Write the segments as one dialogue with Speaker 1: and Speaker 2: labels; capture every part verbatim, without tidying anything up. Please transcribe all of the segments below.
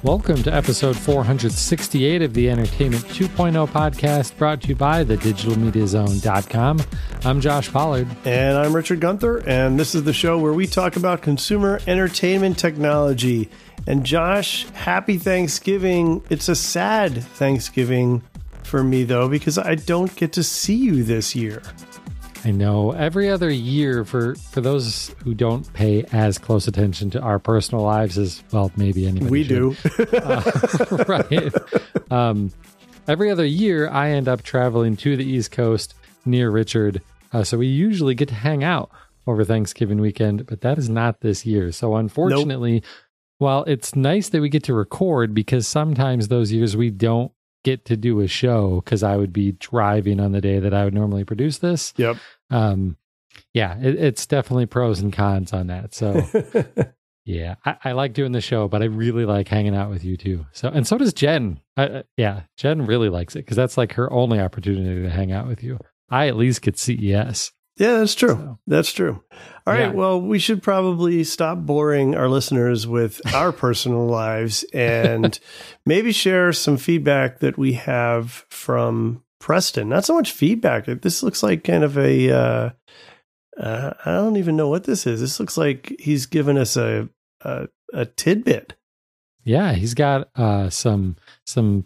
Speaker 1: Welcome to episode four sixty-eight of the Entertainment two point oh podcast, brought to you by the digital media zone dot com. I'm Josh Pollard.
Speaker 2: And I'm Richard Gunther, and this is the show where we talk about consumer entertainment technology. And Josh, happy Thanksgiving. It's a sad Thanksgiving for me, though, because I don't get to see you this year.
Speaker 1: I know. Every other year, for, for those who don't pay as close attention to our personal lives as, well, maybe anybody
Speaker 2: We
Speaker 1: should.
Speaker 2: do.
Speaker 1: uh, right. Um, every other year, I end up traveling to the East Coast near Richard. Uh, so we usually get to hang out over Thanksgiving weekend, but that is not this year. So unfortunately, nope. While it's nice that we get to record, because sometimes those years we don't get to do a show because I would be driving on the day that I would normally produce this.
Speaker 2: Yep.
Speaker 1: Um, yeah, it, it's definitely pros and cons on that. So yeah, I, I like doing the show, but I really like hanging out with you too. So, and so does Jen. Uh, yeah, Jen really likes it because that's like her only opportunity to hang out with you. I at least get C E S.
Speaker 2: Yeah, that's true.
Speaker 1: So,
Speaker 2: that's true. All right.
Speaker 1: Yeah.
Speaker 2: Well, we should probably stop boring our listeners with our personal lives and maybe share some feedback that we have from Preston. Not so much feedback. This looks like kind of a, uh, uh, I don't even know what this is. This looks like he's given us a, a, a tidbit.
Speaker 1: Yeah, he's got uh, some some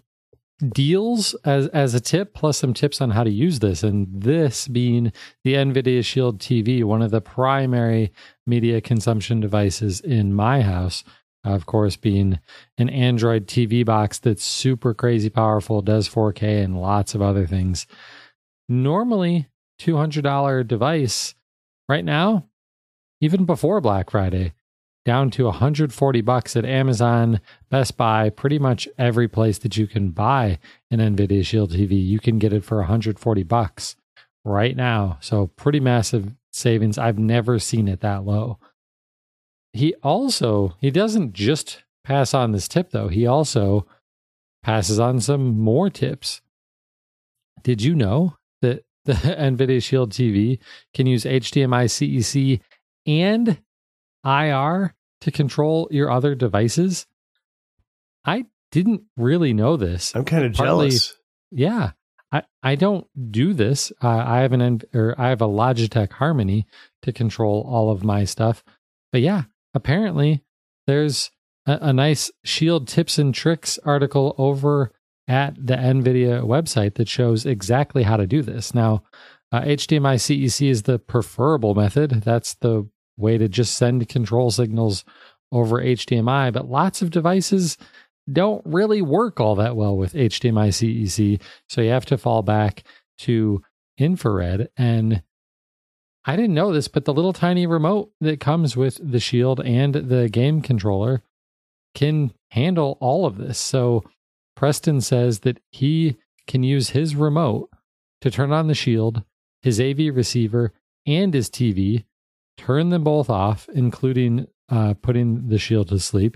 Speaker 1: deals as as a tip, plus some tips on how to use this. And this being the NVIDIA Shield T V, one of the primary media consumption devices in my house. Of course, being an Android T V box that's super crazy powerful, does four K and lots of other things. Normally, two hundred dollars device right now, even before Black Friday, down to one hundred forty bucks at Amazon, Best Buy, pretty much every place that you can buy an NVIDIA Shield T V, you can get it for one hundred forty bucks right now. So pretty massive savings. I've never seen it that low. He also, he doesn't just pass on this tip though. He also passes on some more tips. Did you know that the NVIDIA Shield T V can use H D M I C E C and I R to control your other devices? I didn't really know this.
Speaker 2: I'm kind of
Speaker 1: Partly,
Speaker 2: jealous.
Speaker 1: Yeah, I, I don't do this. Uh, I have an or I have a Logitech Harmony to control all of my stuff. But yeah, apparently there's a, a nice Shield tips and tricks article over at the NVIDIA website that shows exactly how to do this. Now, uh, H D M I C E C is the preferable method. That's the way to just send control signals over H D M I, but lots of devices don't really work all that well with H D M I C E C, so you have to fall back to infrared. And I didn't know this, but the little tiny remote that comes with the Shield and the game controller can handle all of this. So Preston says that he can use his remote to turn on the Shield, his A V receiver, and his T V, turn them both off, including uh, putting the Shield to sleep.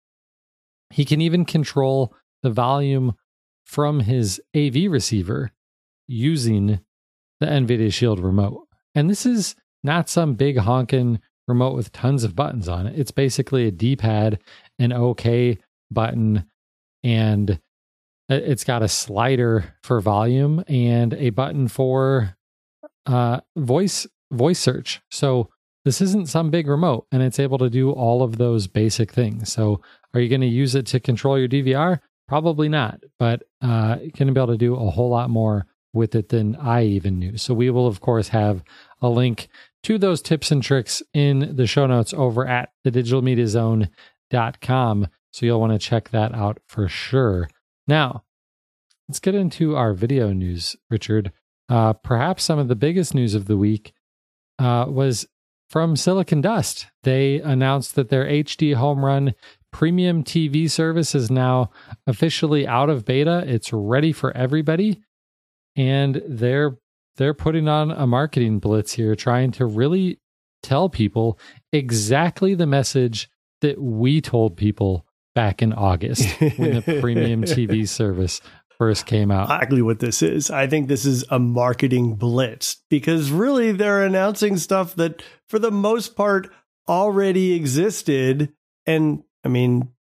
Speaker 1: He can even control the volume from his A V receiver using the NVIDIA Shield remote. And this is not some big honking remote with tons of buttons on it. It's basically a D-pad, an OK button, and it's got a slider for volume and a button for uh, voice voice search. So this isn't some big remote, and it's able to do all of those basic things. So are you going to use it to control your D V R? Probably not, but uh, you're going to be able to do a whole lot more with it than I even knew. So we will, of course, have a link to those tips and tricks in the show notes over at the digital media zone dot com. So you'll want to check that out for sure. Now, let's get into our video news, Richard. Uh, perhaps some of the biggest news of the week uh, was from Silicon Dust. They announced that their H D Home Run premium T V service is now officially out of beta. It's ready for everybody. And they're they're putting on a marketing blitz here, trying to really tell people exactly the message that we told people back in August when the premium T V service first came out.
Speaker 2: Exactly what this is. I think this is a marketing blitz because really they're announcing stuff that for the most part already existed. And I mean,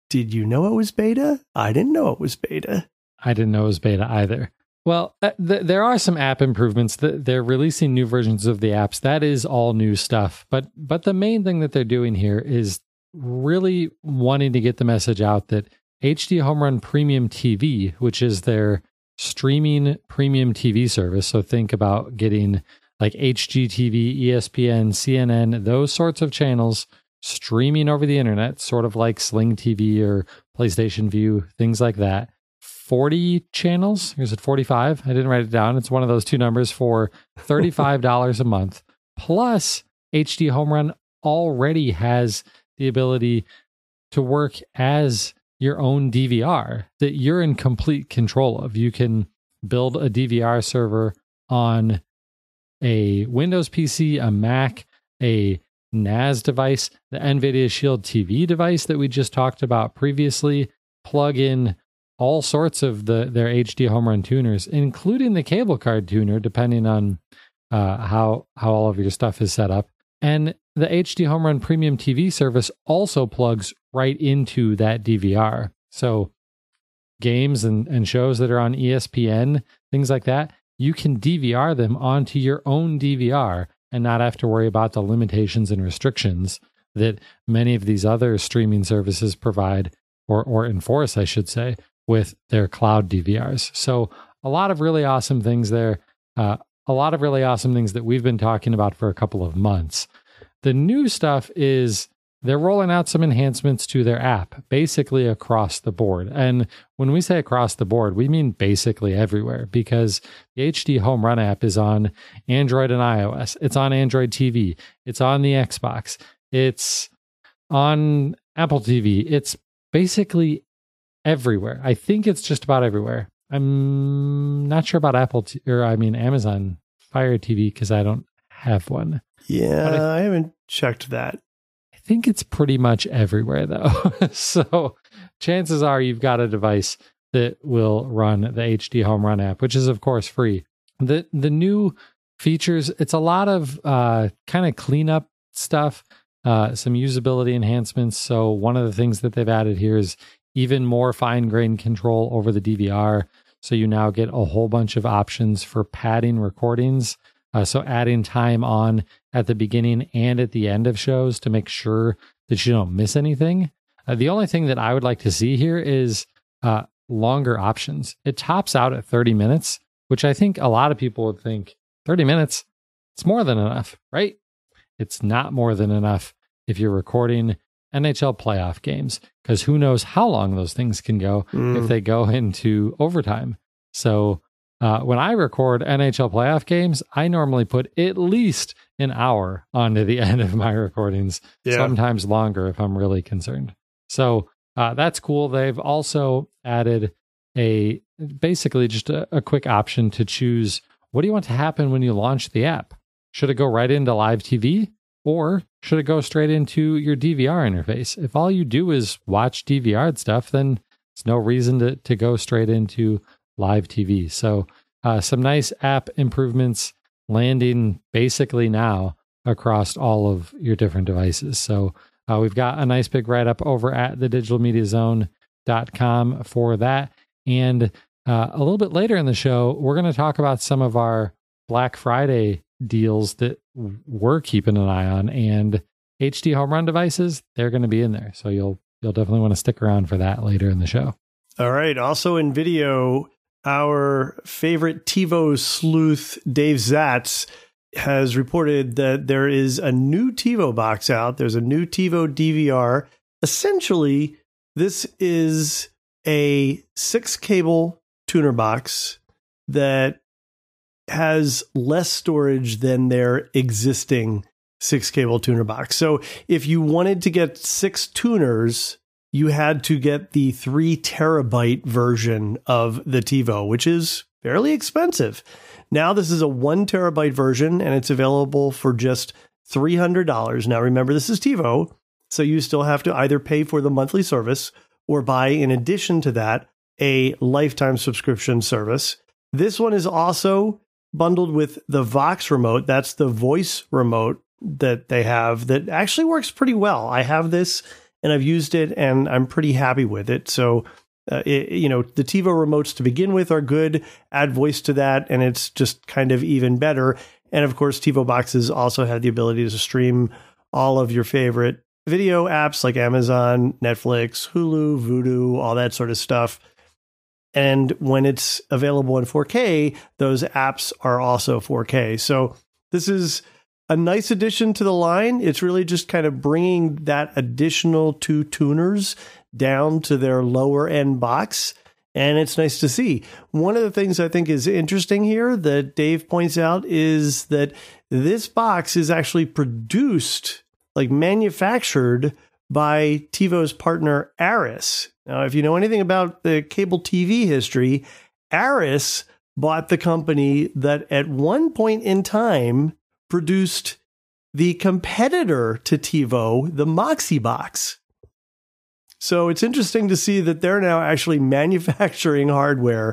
Speaker 2: Did you know it was beta? I didn't know it was beta.
Speaker 1: I didn't know it was beta either. Well, uh, th- there are some app improvements. That they're releasing new versions of the apps. That is all new stuff. But but the main thing that they're doing here is really wanting to get the message out that H D Home Run Premium T V, which is their streaming premium T V service. So think about getting like H G T V, E S P N, C N N, those sorts of channels streaming over the internet, sort of like Sling T V or PlayStation View, things like that. forty channels. Here's it forty-five. I didn't write it down. It's one of those two numbers for thirty-five dollars a month. Plus, H D Home Run already has the ability to work as your own D V R that you're in complete control of. You can build a D V R server on a Windows P C, a Mac, a N A S device, the NVIDIA Shield T V device that we just talked about previously, plug in all sorts of the their H D Home Run tuners, including the cable card tuner, depending on uh, how how all of your stuff is set up. And the H D Home Run Premium T V service also plugs right into that D V R. So games and, and shows that are on E S P N, things like that, you can D V R them onto your own D V R and not have to worry about the limitations and restrictions that many of these other streaming services provide or or enforce, I should say, with their cloud D V Rs. So a lot of really awesome things there. Uh, a lot of really awesome things that we've been talking about for a couple of months. The new stuff is they're rolling out some enhancements to their app, basically across the board. And when we say across the board, we mean basically everywhere, because the H D Home Run app is on Android and iOS. It's on Android T V. It's on the Xbox. It's on Apple T V. It's basically everywhere. I think it's just about everywhere. I'm not sure about Apple t- or I mean Amazon Fire T V because I don't have one.
Speaker 2: Yeah, I, I haven't checked that.
Speaker 1: I think it's pretty much everywhere though. So chances are you've got a device that will run the H D Home Run app, which is of course free. The the new features, it's a lot of uh, kind of cleanup stuff, uh, some usability enhancements. So one of the things that they've added here is even more fine-grained control over the D V R. So you now get a whole bunch of options for padding recordings. Uh, so adding time on at the beginning and at the end of shows to make sure that you don't miss anything. Uh, the only thing that I would like to see here is uh, longer options. It tops out at thirty minutes, which I think a lot of people would think thirty minutes, it's more than enough, right? It's not more than enough if you're recording N H L playoff games, because who knows how long those things can go mm. if they go into overtime. So uh, when I record N H L playoff games, I normally put at least an hour onto the end of my recordings, yeah. sometimes longer if I'm really concerned. So uh, that's cool. They've also added a basically just a, a quick option to choose what do you want to happen when you launch the app. Should it go right into live T V? Or should it go straight into your D V R interface? If all you do is watch D V R'd stuff, then there's no reason to, to go straight into live T V. So uh, some nice app improvements landing basically now across all of your different devices. So uh, we've got a nice big write-up over at the digital media zone dot com for that. And uh, a little bit later in the show, we're going to talk about some of our Black Friday deals that we're keeping an eye on, and H D Home Run devices, they're going to be in there. So you'll you'll definitely want to stick around for that later in the show.
Speaker 2: All right. Also in video, our favorite TiVo sleuth, Dave Zatz, has reported that there is a new TiVo box out. There's a new TiVo D V R. Essentially, this is a six cable tuner box that has less storage than their existing six cable tuner box. So if you wanted to get six tuners, you had to get the three terabyte version of the TiVo, which is fairly expensive. Now this is a one terabyte version and it's available for just three hundred dollars. Now remember, this is TiVo, so you still have to either pay for the monthly service or buy, in addition to that, a lifetime subscription service. This one is also bundled with the Vox remote. That's the voice remote that they have that actually works pretty well. I have this and I've used it, and I'm pretty happy with it. So, uh, it, you know, the TiVo remotes to begin with are good. Add voice to that, and it's just kind of even better. And of course, TiVo boxes also have the ability to stream all of your favorite video apps like Amazon, Netflix, Hulu, Vudu, all that sort of stuff. And when it's available in four K, those apps are also four K. So this is a nice addition to the line. It's really just kind of bringing that additional two tuners down to their lower end box. And it's nice to see. One of the things I think is interesting here that Dave points out is that this box is actually produced, like manufactured by TiVo's partner Aris. Now, if you know anything about the cable T V history, Aris bought the company that at one point in time produced the competitor to TiVo, the Moxie box. So it's interesting to see that they're now actually manufacturing hardware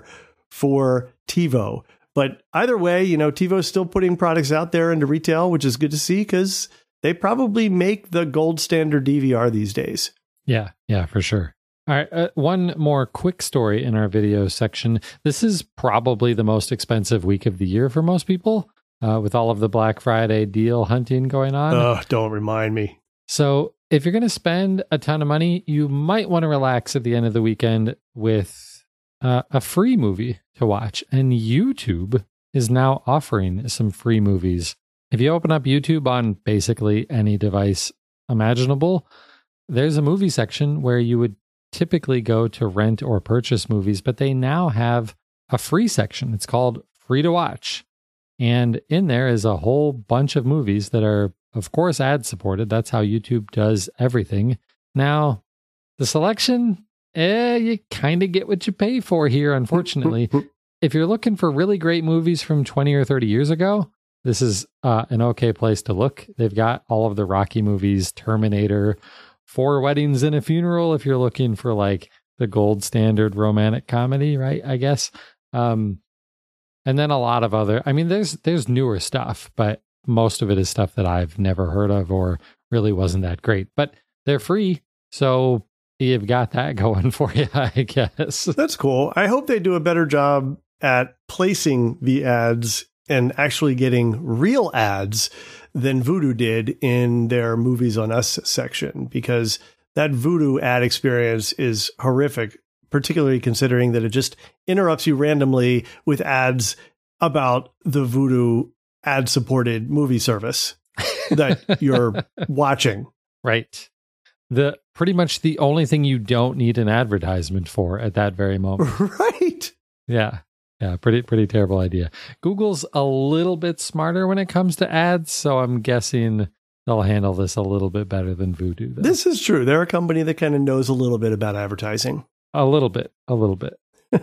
Speaker 2: for TiVo. But either way, you know, TiVo's still putting products out there into retail, which is good to see because they probably make the gold standard D V R these days.
Speaker 1: Yeah, yeah, for sure. All right, uh, one more quick story in our video section. This is probably the most expensive week of the year for most people, uh, with all of the Black Friday deal hunting going on.
Speaker 2: Oh, don't remind me.
Speaker 1: So if you're going to spend a ton of money, you might want to relax at the end of the weekend with uh, a free movie to watch. And YouTube is now offering some free movies. If you open up YouTube on basically any device imaginable, there's a movie section where you would typically go to rent or purchase movies, but they now have a free section. It's called Free to Watch. And in there is a whole bunch of movies that are, of course, ad supported. That's how YouTube does everything. Now, the selection, eh, you kind of get what you pay for here, unfortunately. If you're looking for really great movies from twenty or thirty years ago, this is uh, an okay place to look. They've got all of the Rocky movies, Terminator, Four Weddings and a Funeral, if you're looking for like the gold standard romantic comedy, right? I guess. Um, and then a lot of other, I mean, there's there's newer stuff, but most of it is stuff that I've never heard of or really wasn't that great. But they're free, so you've got that going for you, I guess.
Speaker 2: That's cool. I hope they do a better job at placing the ads and actually getting real ads than Vudu did in their Movies on Us section, because that Vudu ad experience is horrific, particularly considering that it just interrupts you randomly with ads about the Vudu ad-supported movie service that you're watching.
Speaker 1: Right. The pretty much the only thing you don't need an advertisement for at that very moment.
Speaker 2: Right.
Speaker 1: Yeah. Yeah, pretty pretty terrible idea. Google's a little bit smarter when it comes to ads, so I'm guessing they'll handle this a little bit better than Vudu. Though.
Speaker 2: This is true. They're a company that kind of knows a little bit about advertising.
Speaker 1: A little bit, a little bit.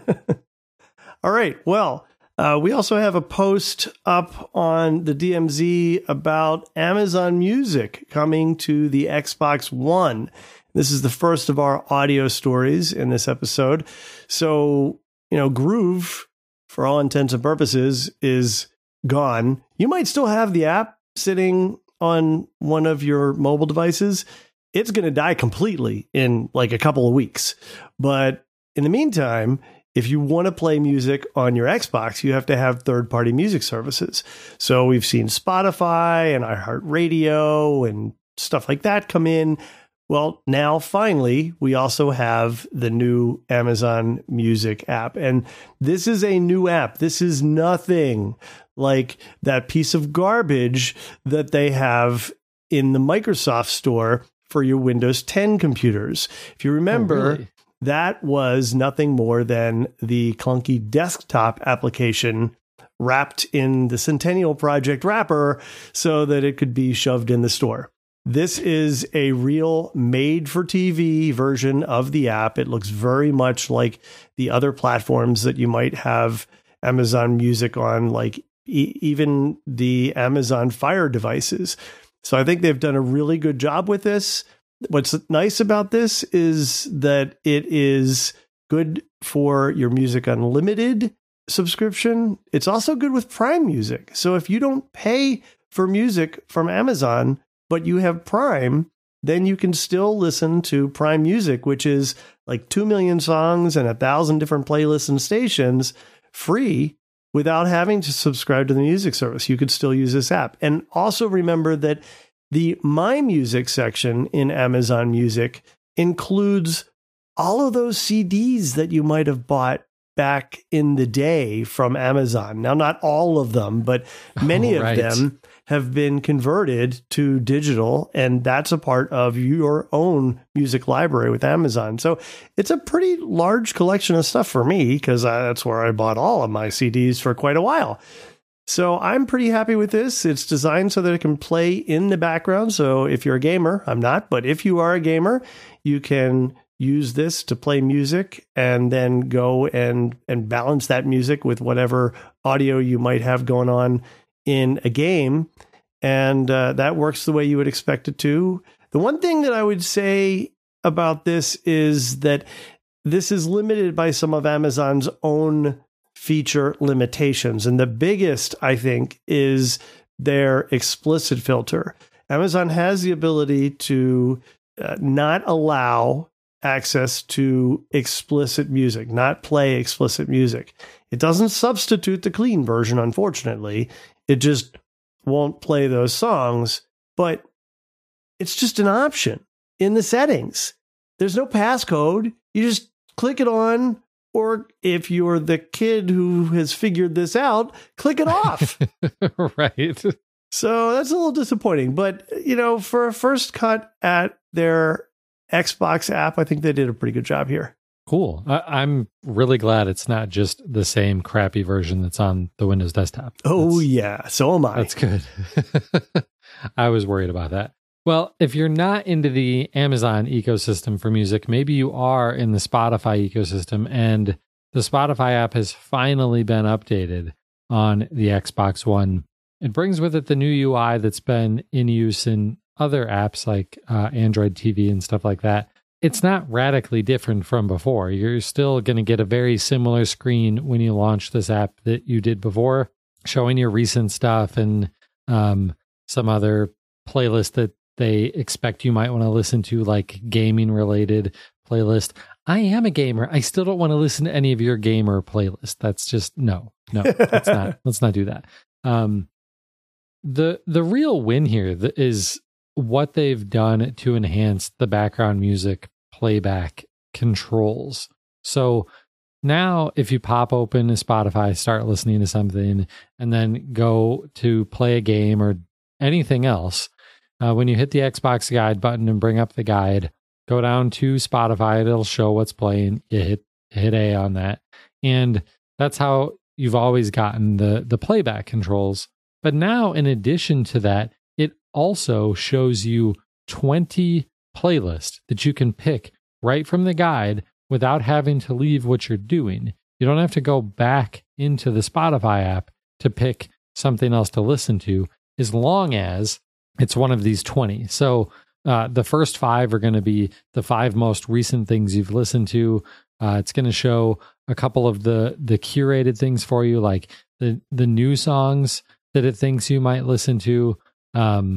Speaker 2: All right. Well, uh, we also have a post up on the D M Z about Amazon Music coming to the Xbox One. This is the first of our audio stories in this episode. So, you know, Groove, for all intents and purposes, is gone. You might still have the app sitting on one of your mobile devices. It's going to die completely in like a couple of weeks. But in the meantime, if you want to play music on your Xbox, you have to have third-party music services. So we've seen Spotify and iHeartRadio and stuff like that come in. Well, now finally, we also have the new Amazon Music app. And this is a new app. This is nothing like that piece of garbage that they have in the Microsoft Store for your Windows ten computers. If you remember,
Speaker 1: oh, really?
Speaker 2: That was nothing more than the clunky desktop application wrapped in the Centennial Project wrapper so that it could be shoved in the store. This is a real made-for-T V version of the app. It looks very much like the other platforms that you might have Amazon Music on, like e- even the Amazon Fire devices. So I think they've done a really good job with this. What's nice about this is that it is good for your Music Unlimited subscription. It's also good with Prime Music. So if you don't pay for music from Amazon, but you have Prime, then you can still listen to Prime Music, which is like two million songs and a thousand different playlists and stations free without having to subscribe to the music service. You could still use this app. And also remember that the My Music section in Amazon Music includes all of those C Ds that you might have bought back in the day from Amazon. Now, not all of them, but many
Speaker 1: oh, right.
Speaker 2: of them have been converted to digital, and that's a part of your own music library with Amazon. So it's a pretty large collection of stuff for me, because that's where I bought all of my C Ds for quite a while. So I'm pretty happy with this. It's designed so that it can play in the background. So if you're a gamer, I'm not, but if you are a gamer, you can use this to play music and then go and, and balance that music with whatever audio you might have going on in a game. And uh, that works the way you would expect it to. The one thing that I would say about this is that this is limited by some of Amazon's own feature limitations. And the biggest, I think, is their explicit filter. Amazon has the ability to uh, not allow access to explicit music, not play explicit music. It doesn't substitute the clean version, unfortunately. It just won't play those songs, but it's just an option in the settings. There's no passcode. You just click it on, or if you're the kid who has figured this out, click it off.
Speaker 1: Right.
Speaker 2: So that's a little disappointing, but you know, for a first cut at their Xbox app, I think they did a pretty good job here.
Speaker 1: Cool. I, I'm really glad it's not just the same crappy version that's on the Windows desktop.
Speaker 2: Oh,
Speaker 1: that's,
Speaker 2: yeah. So am I.
Speaker 1: That's good. I was worried about that. Well, if you're not into the Amazon ecosystem for music, maybe you are in the Spotify ecosystem, and the Spotify app has finally been updated on the Xbox One. It brings with it the new U I that's been in use in other apps like uh, Android T V and stuff like that. It's not radically different from before. You're still going to get a very similar screen when you launch this app that you did before, showing your recent stuff and um, some other playlist that they expect you might want to listen to, like gaming related playlist. I am a gamer. I still don't want to listen to any of your gamer playlist. That's just no, no. Let's not. Let's not do that. Um, the the real win here is what they've done to enhance the background music playback controls. So now if you pop open a Spotify, start listening to something, and then go to play a game or anything else, uh, when you hit the Xbox guide button and bring up the guide, go down to Spotify, it'll show what's playing. You hit hit A on that. And that's how you've always gotten the, the playback controls. But now, in addition to that, it also shows you twenty playlists that you can pick right from the guide without having to leave what you're doing. You don't have to go back into the Spotify app to pick something else to listen to, as long as it's one of these twenty. So uh, the first five are going to be the five most recent things you've listened to. Uh, it's going to show a couple of the the curated things for you, like the the new songs that it thinks you might listen to, um,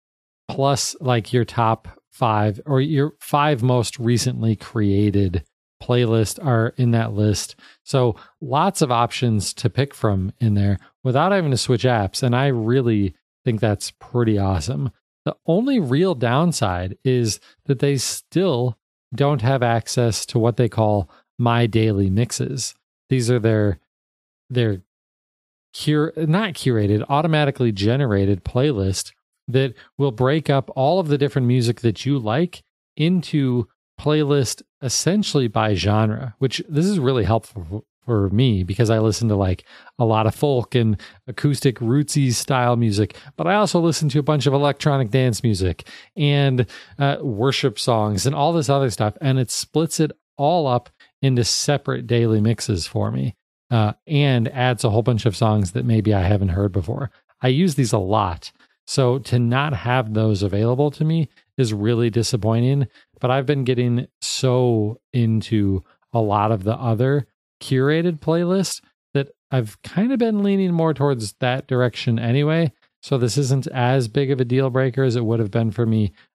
Speaker 1: plus like your top five or your five most recently created playlists are in that list. So lots of options to pick from in there without having to switch apps. And I really think that's pretty awesome. The only real downside is that they still don't have access to what they call My Daily Mixes. These are their, their cure, not curated, automatically generated playlist that will break up all of the different music that you like into playlist essentially by genre, which this is really helpful for me because I listen to like a lot of folk and acoustic rootsy style music, but I also listen to a bunch of electronic dance music and uh, worship songs and all this other stuff. And it splits it all up into separate daily mixes for me uh, and adds a whole bunch of songs that maybe I haven't heard before. I use these a lot. So to not have those available to me is really disappointing, but I've been getting so into a lot of the other curated playlists that I've kind of been leaning more towards that direction anyway. So this isn't as big of a deal breaker as it would have been for me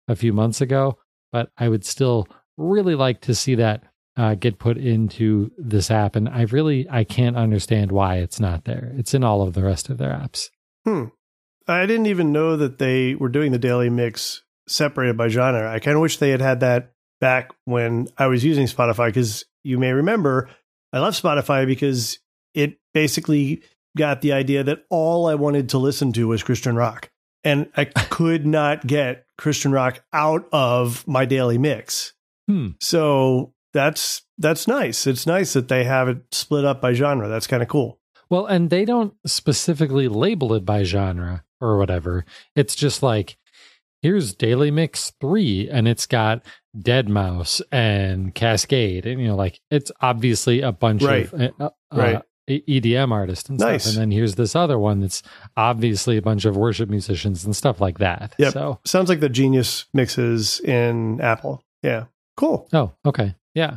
Speaker 1: a few months ago, but I would still really like to see that uh, get put into this app. And I really, I can't understand why it's not there. It's in all of the rest of their apps.
Speaker 2: Hmm. I didn't even know that they were doing the daily mix separated by genre. I kind of wish they had had that back when I was using Spotify, because you may remember I love Spotify because it basically got the idea that all I wanted to listen to was Christian rock. And I could not get Christian rock out of my daily mix.
Speaker 1: Hmm.
Speaker 2: So that's that's nice. It's nice that they have it split up by genre. That's kind of cool.
Speaker 1: Well, and they don't specifically label it by genre or whatever. It's just like, here's Daily Mix three, and it's got deadmau five and Cascade. And, you know, like, it's obviously a bunch
Speaker 2: right.
Speaker 1: of uh,
Speaker 2: right.
Speaker 1: uh, E D M artists and
Speaker 2: nice.
Speaker 1: stuff. And then here's this other one that's obviously a bunch of worship musicians and stuff like that.
Speaker 2: Yep.
Speaker 1: So
Speaker 2: sounds like the Genius mixes in Apple. Yeah. Cool.
Speaker 1: Oh, okay. Yeah.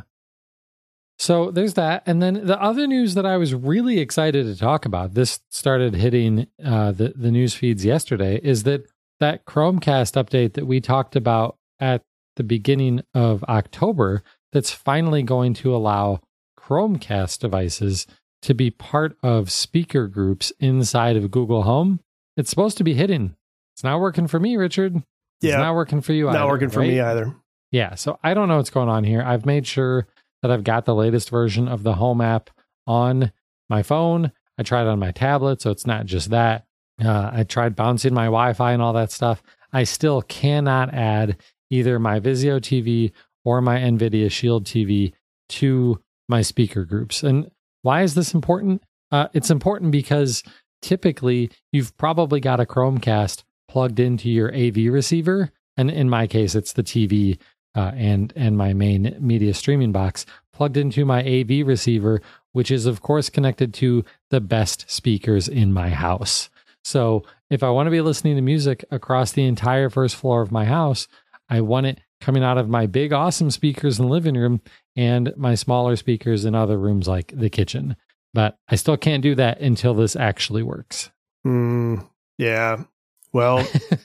Speaker 1: So there's that. And then the other news that I was really excited to talk about, this started hitting uh, the, the news feeds yesterday, is that that Chromecast update that we talked about at the beginning of October, that's finally going to allow Chromecast devices to be part of speaker groups inside of Google Home. It's supposed to be hitting. It's not working for me, Richard. It's
Speaker 2: yeah.
Speaker 1: not working for you
Speaker 2: not
Speaker 1: either.
Speaker 2: Not working for
Speaker 1: right?
Speaker 2: me either.
Speaker 1: Yeah. So I don't know what's going on here. I've made sure that I've got the latest version of the Home app on my phone. I tried it on my tablet, so it's not just that. Uh, I tried bouncing my Wi-Fi and all that stuff. I still cannot add either my Vizio T V or my NVIDIA Shield T V to my speaker groups. And why is this important? Uh, it's important because typically you've probably got a Chromecast plugged into your A V receiver. And in my case, it's the T V uh, and, and my main media streaming box plugged into my A V receiver, which is, of course, connected to the best speakers in my house. So if I want to be listening to music across the entire first floor of my house, I want it coming out of my big, awesome speakers in the living room and my smaller speakers in other rooms like the kitchen. But I still can't do that until this actually works.
Speaker 2: Mm, yeah. Well,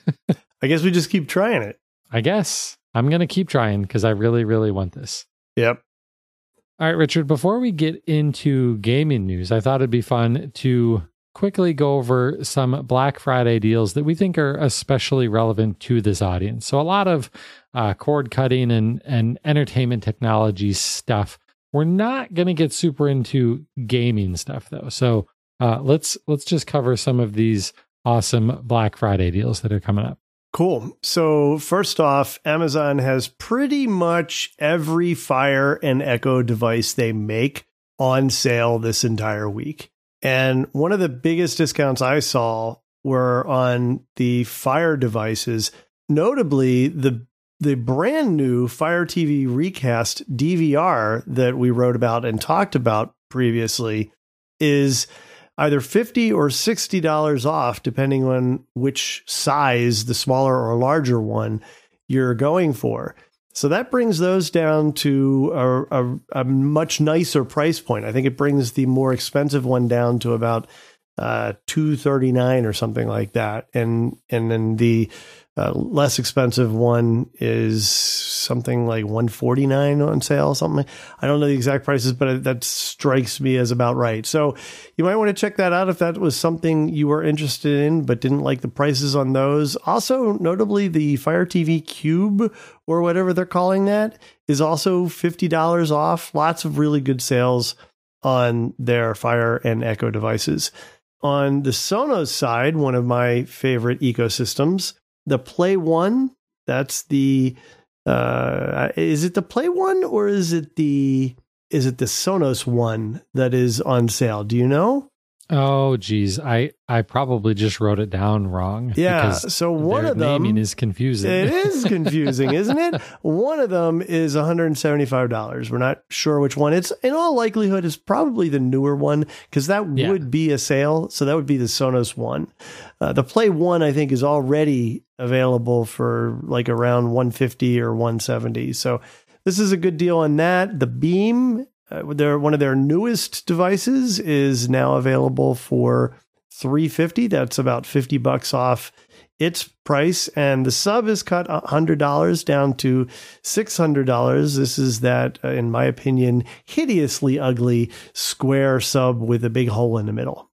Speaker 2: I guess we just keep trying it.
Speaker 1: I guess. I'm going to keep trying because I really, really want this.
Speaker 2: Yep.
Speaker 1: All right, Richard, before we get into gaming news, I thought it'd be fun to quickly go over some Black Friday deals that we think are especially relevant to this audience. So a lot of uh, cord cutting and, and entertainment technology stuff. We're not going to get super into gaming stuff, though. So uh, let's let's just cover some of these awesome Black Friday deals that are coming up.
Speaker 2: Cool. So first off, Amazon has pretty much every Fire and Echo device they make on sale this entire week. And one of the biggest discounts I saw were on the Fire devices, notably the the brand new Fire T V Recast D V R that we wrote about and talked about previously is either fifty dollars or sixty dollars off, depending on which size, the smaller or larger one, you're going for. So that brings those down to a, a, a much nicer price point. I think it brings the more expensive one down to about uh, two hundred thirty-nine dollars or something like that. And and then the uh, less expensive one is something like one hundred forty-nine dollars on sale, something. I don't know the exact prices, but that strikes me as about right. So you might want to check that out if that was something you were interested in, but didn't like the prices on those. Also, notably, the Fire T V Cube, or whatever they're calling that, is also fifty dollars off. Lots of really good sales on their Fire and Echo devices. On the Sonos side, one of my favorite ecosystems, the Play One, that's the, uh, is it the Play One or is it the, is it the Sonos One that is on sale? Do you know?
Speaker 1: Oh, geez. I, I probably just wrote it down wrong.
Speaker 2: Yeah. So one of them
Speaker 1: naming is confusing.
Speaker 2: It is confusing, isn't it? One of them is one hundred seventy-five dollars. We're not sure which one. It's in all likelihood is probably the newer one because that yeah. would be a sale. So that would be the Sonos One. Uh, the Play One, I think, is already available for like around one hundred fifty dollars or one hundred seventy dollars. So this is a good deal on that. The Beam, Uh, their one of their newest devices is now available for three hundred fifty dollars. That's about fifty bucks off its price, and the sub is cut one hundred dollars down to six hundred dollars. This is that, uh, in my opinion, hideously ugly square sub with a big hole in the middle.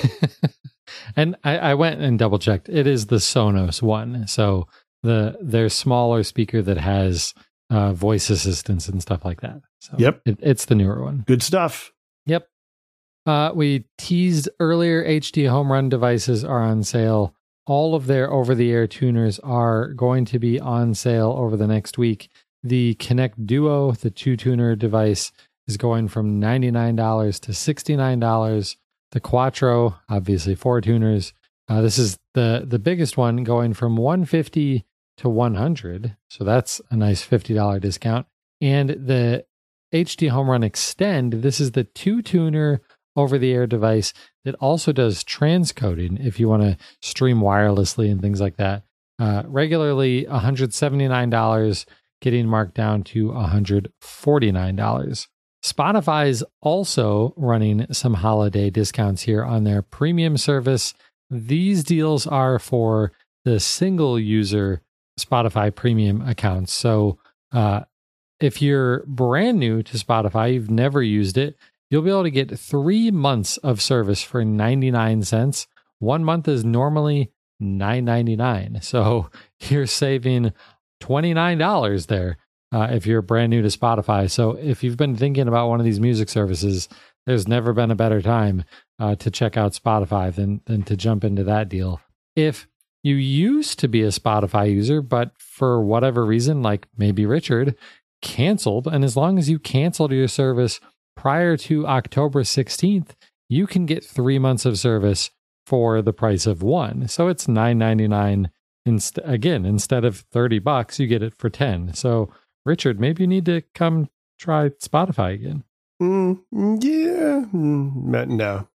Speaker 1: And I, I went and double checked. It is the Sonos one. So the their smaller speaker that has uh, voice assistance and stuff like that. So
Speaker 2: yep.
Speaker 1: It, it's the newer one.
Speaker 2: Good stuff.
Speaker 1: Yep. Uh, we teased earlier, H D Home Run devices are on sale. All of their over-the-air tuners are going to be on sale over the next week. The Connect Duo, the two-tuner device, is going from ninety-nine dollars to sixty-nine dollars. The Quattro, obviously four tuners. Uh, this is the, the biggest one, going from one hundred fifty dollars to one hundred dollars. So that's a nice fifty dollars discount. And the H D Home Run Extend, this is the two-tuner over-the-air device that also does transcoding if you want to stream wirelessly and things like that. Uh, regularly one hundred seventy-nine dollars, getting marked down to one hundred forty-nine dollars. Spotify's also running some holiday discounts here on their premium service. These deals are for the single user Spotify premium accounts. So uh, if you're brand new to Spotify, you've never used it, you'll be able to get three months of service for ninety-nine cents. One month is normally nine ninety-nine. So you're saving twenty-nine dollars there. Uh, if you're brand new to Spotify. So if you've been thinking about one of these music services, there's never been a better time uh, to check out Spotify than, than to jump into that deal. If you used to be a Spotify user, but for whatever reason, like maybe Richard, canceled, and as long as you canceled your service prior to October sixteenth, you can get three months of service for the price of one. So it's nine ninety-nine. Inst- again, instead of thirty bucks, you get it for ten. So Richard, maybe you need to come try Spotify again.
Speaker 2: Mm, yeah, mm, no.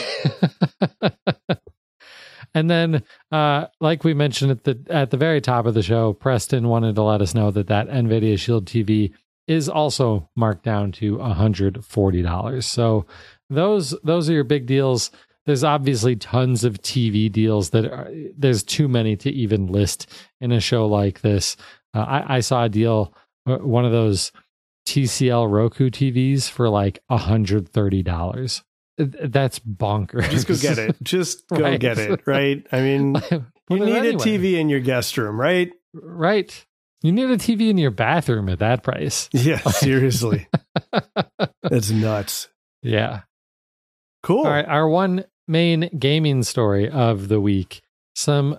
Speaker 1: And then, uh, like we mentioned at the at the very top of the show, Preston wanted to let us know that that NVIDIA Shield T V is also marked down to one hundred forty dollars. So those those are your big deals. There's obviously tons of T V deals that are, there's too many to even list in a show like this. Uh, I, I saw a deal, one of those T C L Roku T Vs for like one hundred thirty dollars. That's bonkers.
Speaker 2: Just go get it. Just go right. get it, right? I mean, you need anyway. a T V in your guest room, right?
Speaker 1: Right. You need a T V in your bathroom at that price.
Speaker 2: Yeah, seriously. That's nuts.
Speaker 1: Yeah.
Speaker 2: Cool.
Speaker 1: All right, our one main gaming story of the week. Some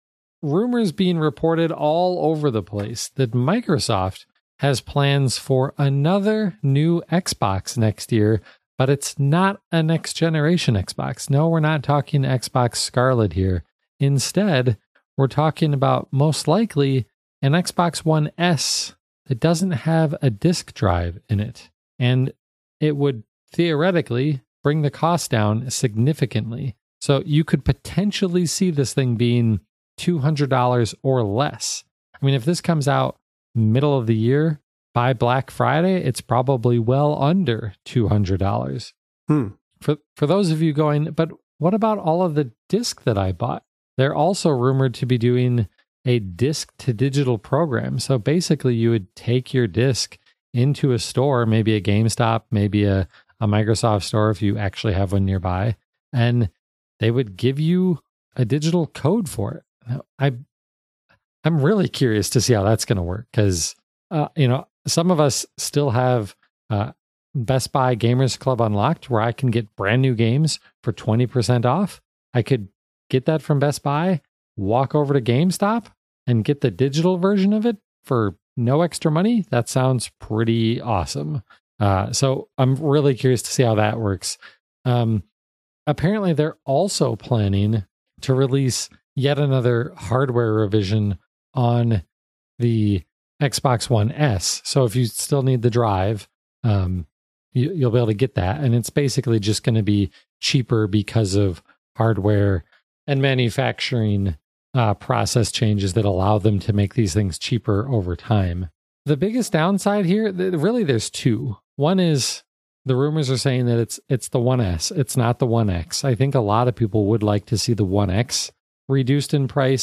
Speaker 1: rumors being reported all over the place that Microsoft has plans for another new Xbox next year, but it's not a next generation Xbox. No, we're not talking Xbox Scarlet here. Instead, we're talking about most likely an Xbox One S that doesn't have a disk drive in it. And it would theoretically bring the cost down significantly. So you could potentially see this thing being two hundred dollars or less. I mean, if this comes out middle of the year, by Black Friday, it's probably well under two hundred dollars.
Speaker 2: Hmm.
Speaker 1: For, for those of you going, but what about all of the disc that I bought? They're also rumored to be doing a disc to digital program. So basically you would take your disc into a store, maybe a GameStop, maybe a, a Microsoft store if you actually have one nearby, and they would give you a digital code for it. Now, I, I'm really curious to see how that's going to work because, uh, you know, some of us still have uh, Best Buy Gamers Club Unlocked where I can get brand new games for twenty percent off. I could get that from Best Buy, walk over to GameStop and get the digital version of it for no extra money. That sounds pretty awesome. Uh, so I'm really curious to see how that works. Um, apparently, they're also planning to release yet another hardware revision on the Xbox One S. So if you still need the drive, um, you, you'll be able to get that. And it's basically just going to be cheaper because of hardware and manufacturing uh, process changes that allow them to make these things cheaper over time. The biggest downside here, th- really, there's two. One is the rumors are saying that it's it's the One S. It's not the One X. I think a lot of people would like to see the One X reduced in price.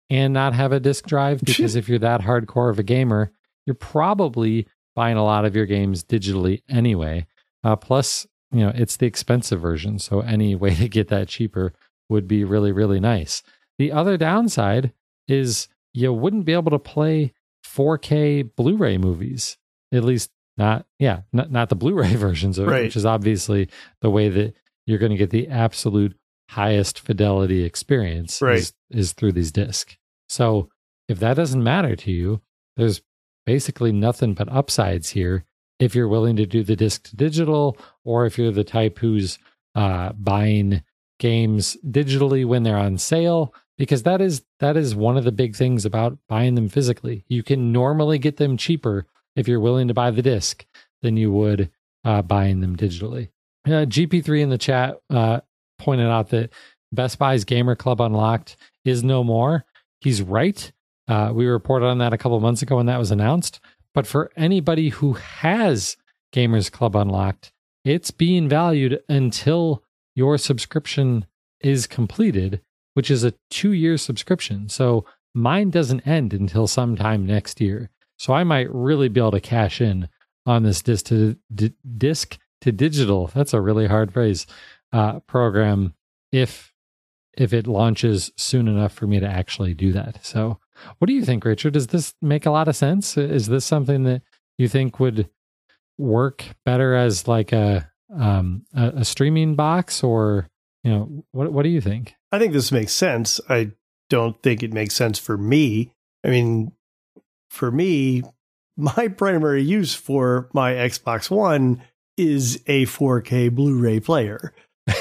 Speaker 1: and not have a disk drive, because if you're that hardcore of a gamer, you're probably buying a lot of your games digitally anyway. Uh, plus, you know, it's the expensive version, so any way to get that cheaper would be really, really nice. The other downside is you wouldn't be able to play four K Blu-ray movies, at least not, yeah, not, not the Blu-ray versions of it,
Speaker 2: Right.
Speaker 1: which is obviously the way that you're going to get the absolute highest fidelity experience
Speaker 2: Right.
Speaker 1: is, is through these discs. So if that doesn't matter to you, there's basically nothing but upsides here if you're willing to do the disc to digital, or if you're the type who's uh, buying games digitally when they're on sale, because that is that is one of the big things about buying them physically. You can normally get them cheaper if you're willing to buy the disc than you would uh, buying them digitally. Uh, G P three in the chat uh, pointed out that Best Buy's Gamer Club Unlocked is no more. He's right. Uh, we reported on that a couple months ago when that was announced. But for anybody who has Gamers Club Unlocked, it's being valued until your subscription is completed, which is a two-year subscription. So mine doesn't end until sometime next year. So I might really be able to cash in on this disc to, d- disc to digital, that's a really hard phrase, uh, program if if it launches soon enough for me to actually do that. So what do you think, Richard? Does this make a lot of sense? Is this something that you think would work better as like a um, a, a streaming box, or you know, what what do you think?
Speaker 2: I think this makes sense. I don't think it makes sense for me. I mean, for me, my primary use for my Xbox One is a four K Blu-ray player.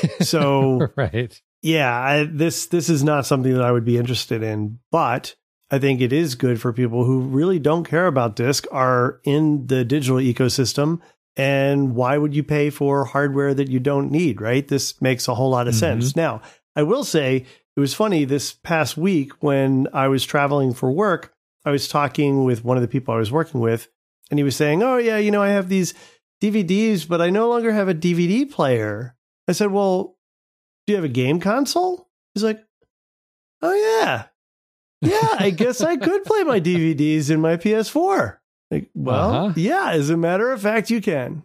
Speaker 2: So,
Speaker 1: right.
Speaker 2: yeah, I, this this is not something that I would be interested in, but I think it is good for people who really don't care about disc, are in the digital ecosystem. And why would you pay for hardware that you don't need, right? This makes a whole lot of
Speaker 1: Mm-hmm.
Speaker 2: sense. Now, I will say it was funny this past week when I was traveling for work, I was talking with one of the people I was working with, and he was saying, oh, yeah, you know, I have these D V Ds, but I no longer have a D V D player. I said, well, do you have a game console? He's like, oh, yeah. Yeah, I guess I could play my D V Ds in my P S four. Like, well,
Speaker 1: Uh-huh.
Speaker 2: yeah, as a matter of fact, you can.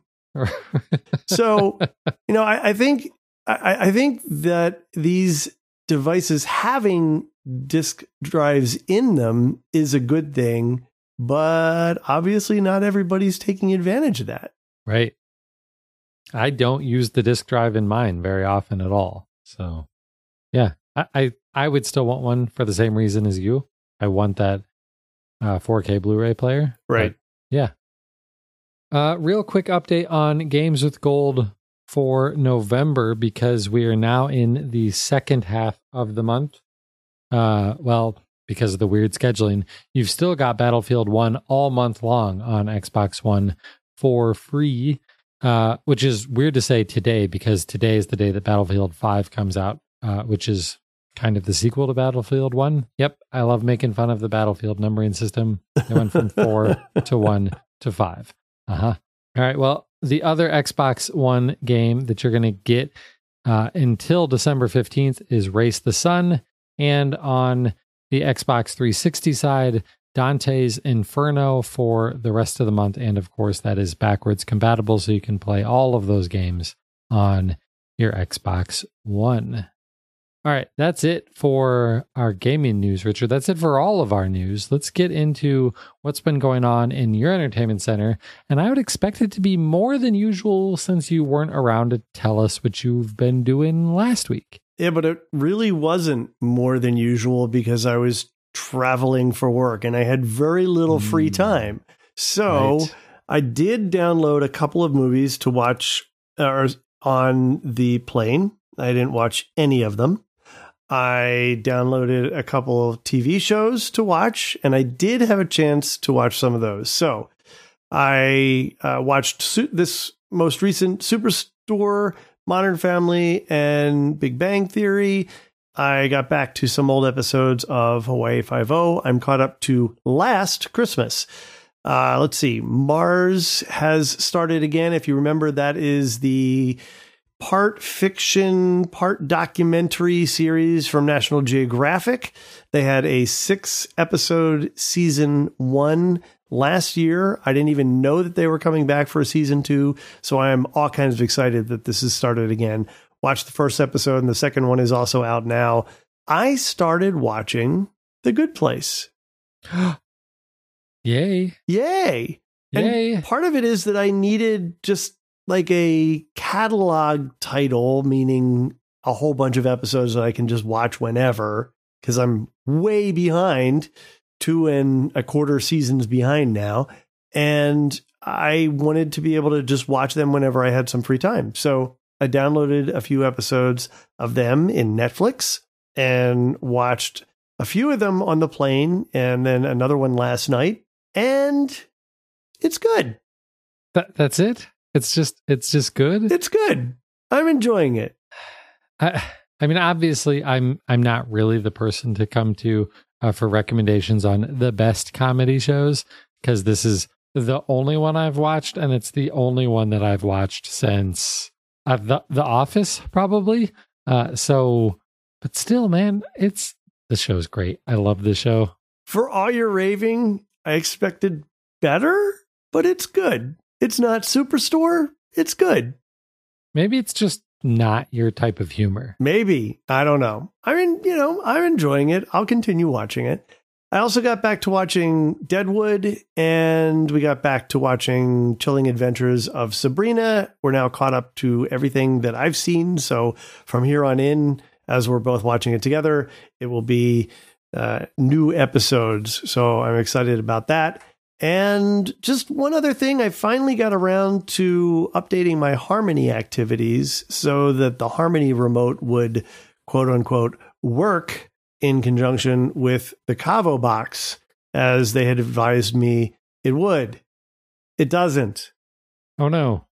Speaker 2: So, you know, I, I think I, I think that these devices having disk drives in them is a good thing, but obviously not everybody's taking advantage of that.
Speaker 1: Right. I don't use the disk drive in mine very often at all. So, yeah, I, I, I would still want one for the same reason as you. I want that uh, four K Blu-ray player.
Speaker 2: Right.
Speaker 1: But, yeah. Uh, real quick update on Games with Gold for November, because we are now in the second half of the month. Uh, well, because of the weird scheduling, you've still got Battlefield one all month long on Xbox One for free, uh, which is weird to say today, because today is the day that Battlefield five comes out, uh, which is kind of the sequel to Battlefield one. Yep, I love making fun of the Battlefield numbering system. It went from four to one to five. Uh-huh. All right, well, the other Xbox One game that you're going to get uh, until December fifteenth is Race the Sun, and on the Xbox three sixty side, Dante's Inferno for the rest of the month. And of course, that is backwards compatible, so you can play all of those games on your Xbox One. All right, that's it for our gaming news, Richard. That's it for all of our news. Let's get into what's been going on in your entertainment center. And I would expect it to be more than usual, since you weren't around to tell us what you've been doing last week.
Speaker 2: Yeah, but it really wasn't more than usual because I was traveling for work and I had very little free time. So
Speaker 1: Right.
Speaker 2: I did download a couple of movies to watch uh, on the plane. I didn't watch any of them. I downloaded a couple of T V shows to watch, and I did have a chance to watch some of those. So I uh, watched su- this most recent Superstore, Modern Family, and Big Bang Theory. I got back to some old episodes of Hawaii Five-O. I'm caught up to Last Christmas. Uh, let's see. Mars has started again. If you remember, that is the part fiction, part documentary series from National Geographic. They had a six episode season one last year. I didn't even know that they were coming back for a season two. So I am all kinds of excited that this has started again. Watched the first episode and the second one is also out now. I started watching The Good Place.
Speaker 1: Yay.
Speaker 2: Yay.
Speaker 1: Yay.
Speaker 2: And part of it is that I needed just like a catalog title, meaning a whole bunch of episodes that I can just watch whenever, because I'm way behind, two and a quarter seasons behind now. And I wanted to be able to just watch them whenever I had some free time. So I downloaded a few episodes of them in Netflix and watched a few of them on the plane and then another one last night. And it's good.
Speaker 1: That, that's it? It's just it's just good.
Speaker 2: It's good. I'm enjoying it.
Speaker 1: I I mean, obviously, I'm I'm not really the person to come to uh, for recommendations on the best comedy shows, because this is the only one I've watched, and it's the only one that I've watched since uh, the The Office, probably. Uh, so, but still, man, it's the show's great. I love the show.
Speaker 2: For all your raving, I expected better, but it's good. It's not Superstore. It's good.
Speaker 1: Maybe it's just not your type of humor.
Speaker 2: Maybe. I don't know. I mean, you know, I'm enjoying it. I'll continue watching it. I also got back to watching Deadwood, and we got back to watching Chilling Adventures of Sabrina. We're now caught up to everything that I've seen. So from here on in, as we're both watching it together, it will be uh, new episodes. So I'm excited about that. And just one other thing, I finally got around to updating my Harmony activities so that the Harmony remote would, quote unquote, work in conjunction with the Cavo box, as they had advised me it would. It doesn't.
Speaker 1: Oh, no.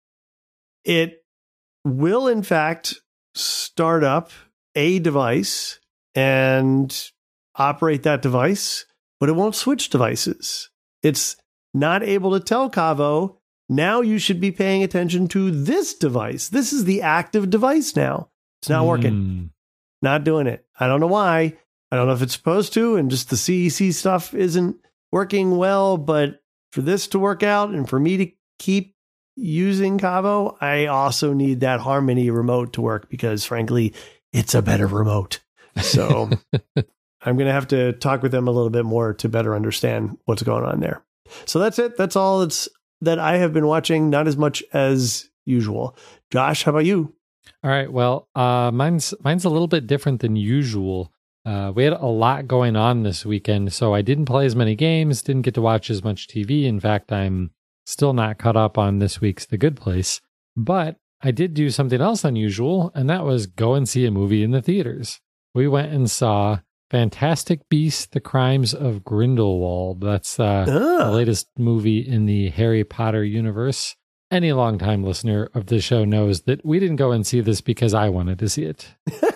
Speaker 2: It will, in fact, start up a device and operate that device, but it won't switch devices. It's not able to tell Cavo, now you should be paying attention to this device. This is the active device now. It's not mm. working. Not doing it. I don't know why. I don't know if it's supposed to, and just the C E C stuff isn't working well. But for this to work out and for me to keep using Cavo, I also need that Harmony remote to work because, frankly, it's a better remote. So I'm going to have to talk with them a little bit more to better understand what's going on there. So that's it. That's all that's, that I have been watching, not as much as usual. Josh, how about you?
Speaker 1: All right. Well, uh, mine's mine's a little bit different than usual. Uh, we had a lot going on this weekend, so I didn't play as many games, didn't get to watch as much T V. In fact, I'm still not caught up on this week's The Good Place. But I did do something else unusual, and that was go and see a movie in the theaters. We went and saw Fantastic Beasts: The Crimes of Grindelwald. That's uh,
Speaker 2: ah.
Speaker 1: the latest movie in the Harry Potter universe. Any longtime listener of the show knows that we didn't go and see this because I wanted to see it.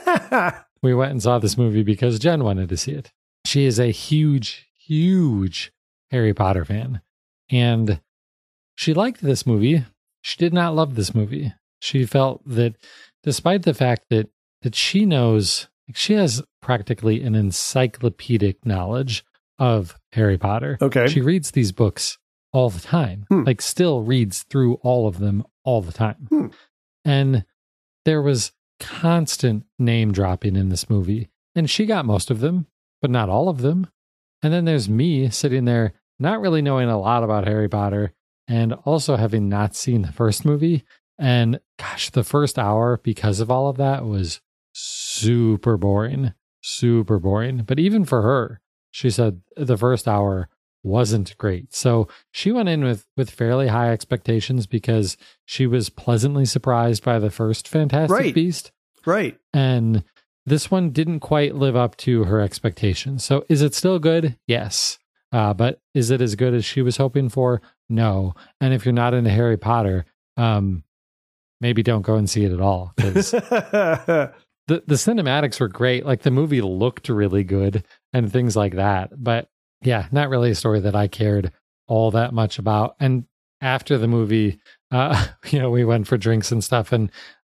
Speaker 1: We went and saw this movie because Jen wanted to see it. She is a huge, huge Harry Potter fan. And she liked this movie. She did not love this movie. She felt that despite the fact that that she knows, like she has practically an encyclopedic knowledge of Harry Potter.
Speaker 2: Okay.
Speaker 1: She reads these books all the time,
Speaker 2: hmm.
Speaker 1: like still reads through all of them all the time.
Speaker 2: Hmm.
Speaker 1: And there was constant name dropping in this movie. And she got most of them, but not all of them. And then there's me sitting there, not really knowing a lot about Harry Potter and also having not seen the first movie. And gosh, the first hour, because of all of that, was super boring, super boring. But even for her, she said the first hour wasn't great. So she went in with, with fairly high expectations because she was pleasantly surprised by the first Fantastic
Speaker 2: right.
Speaker 1: Beast.
Speaker 2: Right.
Speaker 1: And this one didn't quite live up to her expectations. So is it still good? Yes. Uh, but is it as good as she was hoping for? No. And if you're not into Harry Potter, um, maybe don't go and see it at all. Because the, the cinematics were great. Like the movie looked really good and things like that. But yeah, not really a story that I cared all that much about. And after the movie, uh, you know, we went for drinks and stuff. And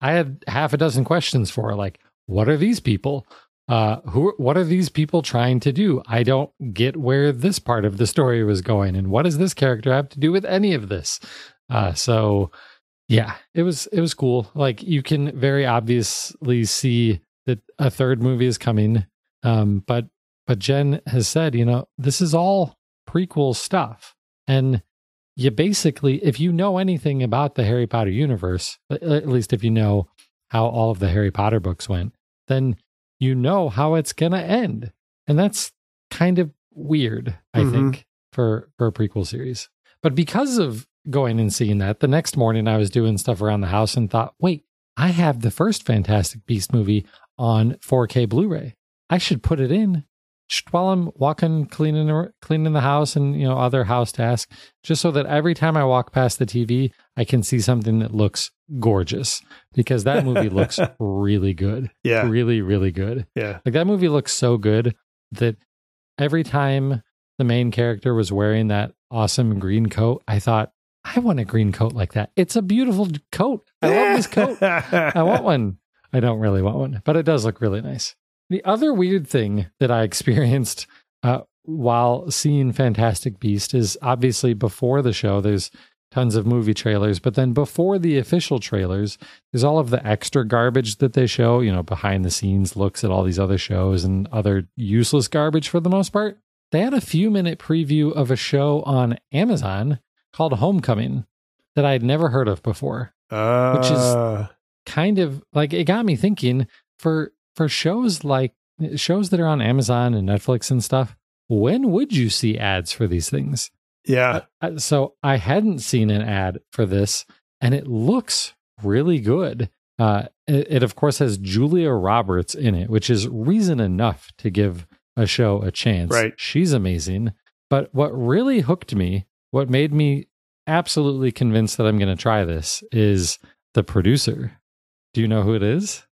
Speaker 1: I had half a dozen questions for, like, what are these people? Uh, who? What are these people trying to do? I don't get where this part of the story was going, and what does this character have to do with any of this? Uh, so, yeah, it was it was cool. Like, you can very obviously see that a third movie is coming, um, but but Jen has said, you know, this is all prequel stuff, and you basically, if you know anything about the Harry Potter universe, at least if you know how all of the Harry Potter books went, then you know how it's going to end. And that's kind of weird, I mm-hmm. think, for, for a prequel series. But because of going and seeing that, the next morning I was doing stuff around the house and thought, wait, I have the first Fantastic Beast movie on four K Blu-ray. I should put it in just while I'm walking, cleaning, cleaning the house and, you know, other house tasks, just so that every time I walk past the T V, I can see something that looks gorgeous, because that movie looks really good.
Speaker 2: Yeah.
Speaker 1: Really, really good.
Speaker 2: Yeah.
Speaker 1: Like, that movie looks so good that every time the main character was wearing that awesome green coat, I thought, I want a green coat like that. It's a beautiful coat. I love this coat. I want one. I don't really want one, but it does look really nice. The other weird thing that I experienced uh, while seeing Fantastic Beast is, obviously before the show, there's tons of movie trailers, but then before the official trailers, there's all of the extra garbage that they show, you know, behind the scenes looks at all these other shows and other useless garbage for the most part. They had a few minute preview of a show on Amazon called Homecoming that I'd never heard of before, uh... which is kind of like, it got me thinking, for for shows like shows that are on Amazon and Netflix and stuff, when would you see ads for these things?
Speaker 2: Yeah.
Speaker 1: Uh, so I hadn't seen an ad for this, and it looks really good. Uh, it, it, of course, has Julia Roberts in it, which is reason enough to give a show a chance.
Speaker 2: Right.
Speaker 1: She's amazing. But what really hooked me, what made me absolutely convinced that I'm going to try this, is the producer. Do you know who it is?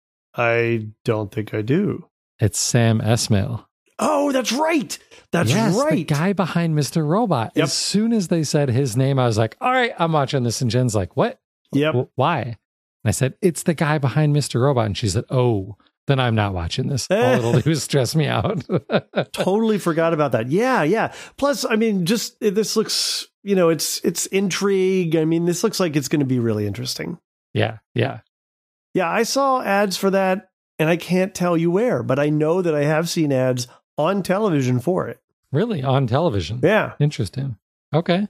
Speaker 2: I don't think I do.
Speaker 1: It's Sam Esmail.
Speaker 2: Oh, that's right. That's
Speaker 1: yes,
Speaker 2: right.
Speaker 1: The guy behind Mister Robot.
Speaker 2: Yep.
Speaker 1: As soon as they said his name, I was like, all right, I'm watching this. And Jen's like, what?
Speaker 2: Yep.
Speaker 1: W- why? And I said, it's the guy behind Mister Robot. And she said, oh, then I'm not watching this. All it'll do is stress me out.
Speaker 2: Totally forgot about that. Yeah, yeah. Plus, I mean, just this looks, you know, it's it's intrigue. I mean, this looks like it's going to be really interesting.
Speaker 1: Yeah, yeah.
Speaker 2: Yeah, I saw ads for that, and I can't tell you where, but I know that I have seen ads on television for it.
Speaker 1: Really? On television?
Speaker 2: Yeah.
Speaker 1: Interesting. Okay.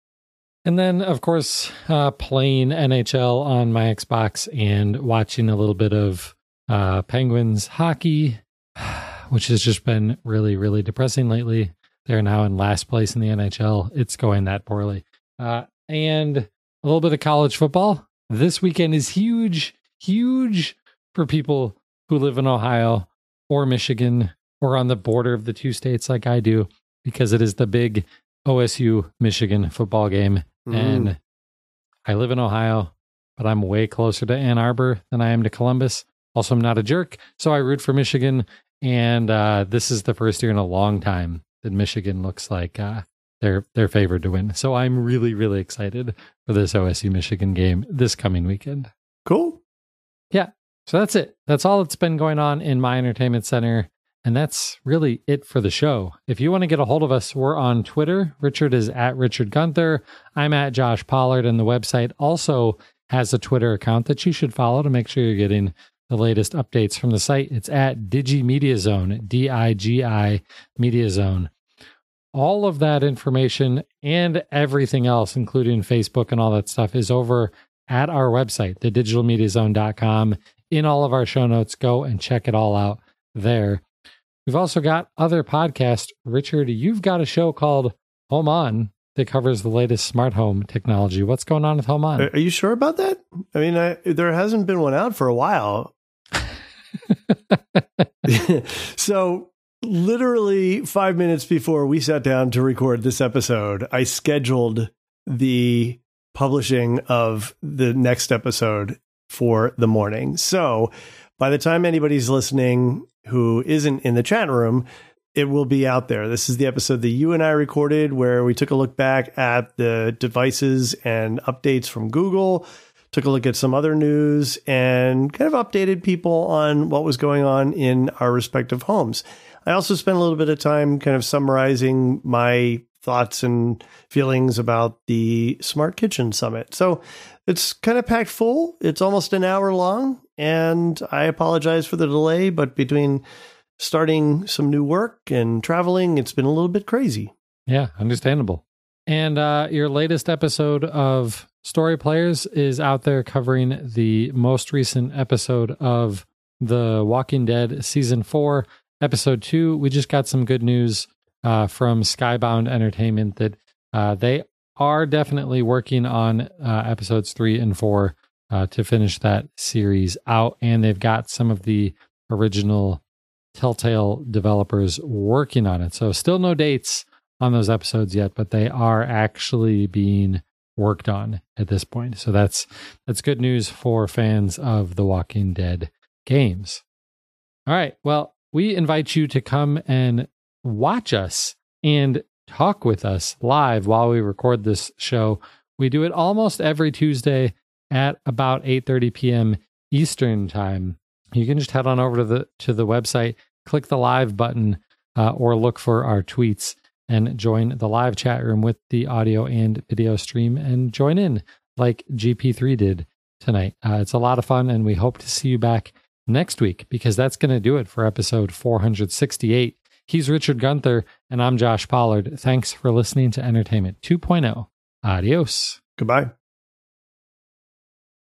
Speaker 1: And then, of course, uh, playing N H L on my Xbox and watching a little bit of uh, Penguins hockey, which has just been really, really depressing lately. They're now in last place in the N H L. It's going that poorly. Uh, and a little bit of college football. This weekend is huge, huge for people who live in Ohio or Michigan or on the border of the two states like I do, because it is the big O S U Michigan football game. Mm. And I live in Ohio, but I'm way closer to Ann Arbor than I am to Columbus. Also, I'm not a jerk, so I root for Michigan. And uh, this is the first year in a long time that Michigan looks like uh, they're they're favored to win. So I'm really, really excited for this O S U Michigan game this coming weekend.
Speaker 2: Cool.
Speaker 1: Yeah. So that's it. That's all that's been going on in my entertainment center. And that's really it for the show. If you want to get a hold of us, we're on Twitter. Richard is at Richard Gunther. I'm at Josh Pollard. And the website also has a Twitter account that you should follow to make sure you're getting the latest updates from the site. It's at Digi Media Zone, D I G I Media Zone. All of that information and everything else, including Facebook and all that stuff, is over at our website, the digital media zone dot com. In all of our show notes, go and check it all out there. We've also got other podcasts. Richard, you've got a show called Home On that covers the latest smart home technology. What's going on with Home On?
Speaker 2: Are you sure about that? I mean, I, there hasn't been one out for a while. So literally five minutes before we sat down to record this episode, I scheduled the publishing of the next episode for the morning. So by the time anybody's listening who isn't in the chat room, it will be out there. This is the episode that you and I recorded where we took a look back at the devices and updates from Google took a look at some other news, and kind of updated people on what was going on in our respective homes. I also spent a little bit of time kind of summarizing my thoughts and feelings about the Smart Kitchen Summit. So it's kind of packed full. It's almost an hour long, and I apologize for the delay, but between starting some new work and traveling, it's been a little bit crazy.
Speaker 1: Yeah, understandable. And uh, your latest episode of Story Players is out there covering the most recent episode of The Walking Dead Season four, Episode two. We just got some good news uh, from Skybound Entertainment that uh, they are definitely working on uh, Episodes three and four uh, to finish that series out. And they've got some of the original Telltale developers working on it. So still no dates on those episodes yet, but they are actually being worked on at this point. So that's that's good news for fans of the Walking Dead games. All right. Well, we invite you to come and watch us and talk with us live while we record this show. We do it almost every Tuesday at about eight thirty p.m. Eastern time. You can just head on over to the to the website, click the live button, uh, or look for our tweets and join the live chat room with the audio and video stream and join in like G P three did tonight. Uh, it's a lot of fun, and we hope to see you back next week, because that's going to do it for episode four hundred sixty-eight. He's Richard Gunther, and I'm Josh Pollard. Thanks for listening to Entertainment two point oh. Adios.
Speaker 2: Goodbye.